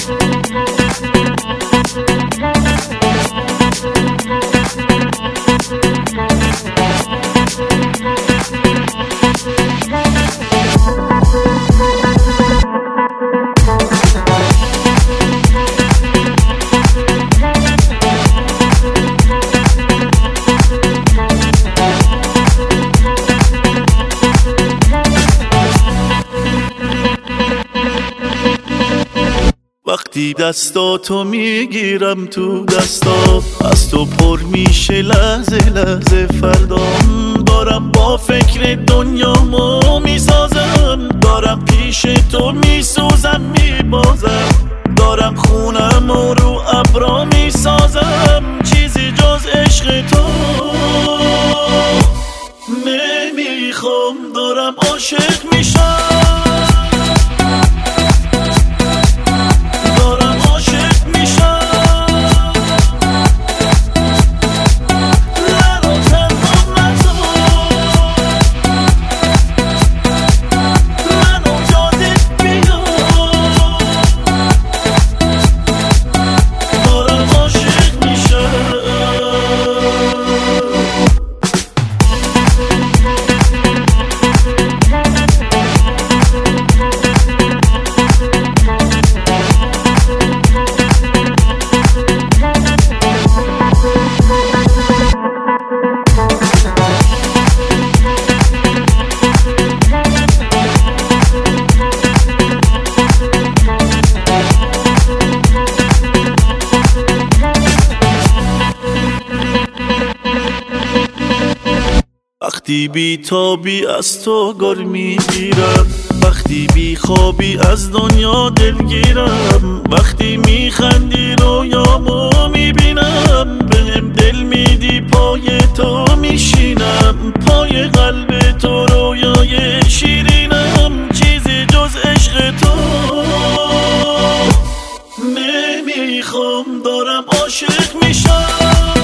وقتی دستاتو میگیرم تو دستا، از تو پر میشه لحظه لحظه فردام. دارم با فکر دنیامو میسازم، دارم پیش تو میسوزم میبازم، دارم خونم و رو ابرا میسازم. چیزی جز عشق تو نمیخوام، دارم عاشق میشم. وقتی بی تابی از تو گر میگیرم، وقتی بی خوابی از دنیا دلگیرم، وقتی میخندی رویامو میبینم، بهم دل میدی پای تو میشینم، پای قلب تو رویای شیرینم. چیزی جز عشق تو نمیخوام، دارم عاشق میشم.